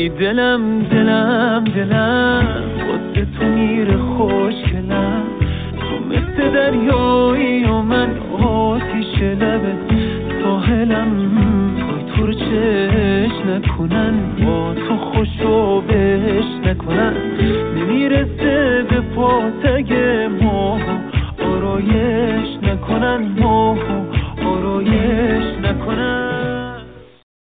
توی دلم دلم دلم واسه تو میره خوشگلم، تو مثل دریایی و من آتیش لبت ساحلم، توی تو رو چش نکنن با تو خوشو بش نکنن، نمیرسه به پات اگه